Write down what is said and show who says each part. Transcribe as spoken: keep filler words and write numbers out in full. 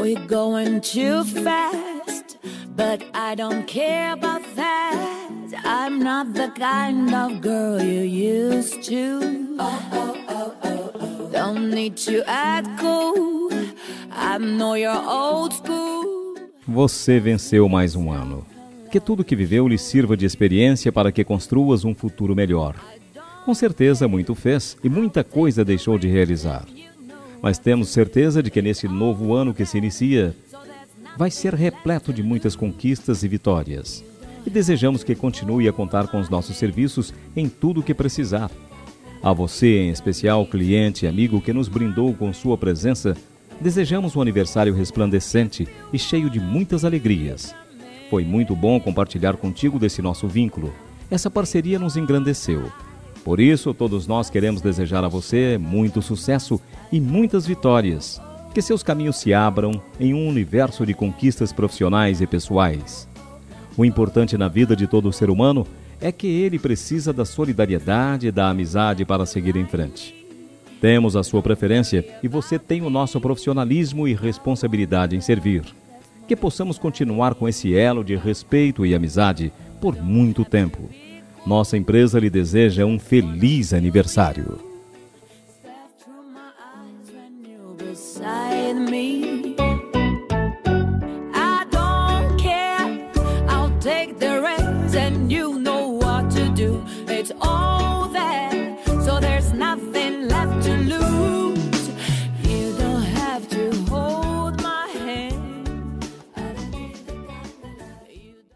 Speaker 1: We're going too fast, but I don't care about that. I'm not the kind of girl you used to. Oh, oh, oh, oh, oh. Don't need to act cool. I know you're old school.
Speaker 2: Você venceu mais um ano. Que tudo que viveu lhe sirva de experiência para que construas um futuro melhor. Com certeza muito fez e muita coisa deixou de realizar. Mas temos certeza de que nesse novo ano que se inicia, vai ser repleto de muitas conquistas e vitórias. E desejamos que continue a contar com os nossos serviços em tudo o que precisar. A você, em especial, cliente e amigo que nos brindou com sua presença, desejamos um aniversário resplandecente e cheio de muitas alegrias. Foi muito bom compartilhar contigo desse nosso vínculo. Essa parceria nos engrandeceu. Por isso, todos nós queremos desejar a você muito sucesso e muitas vitórias. Que seus caminhos se abram em um universo de conquistas profissionais e pessoais. O importante na vida de todo ser humano é que ele precisa da solidariedade e da amizade para seguir em frente. Temos a sua preferência e você tem o nosso profissionalismo e responsabilidade em servir. Que possamos continuar com esse elo de respeito e amizade por muito tempo. Nossa empresa lhe deseja um feliz aniversário.
Speaker 1: I don't care, I'll take the reins and you know what to do.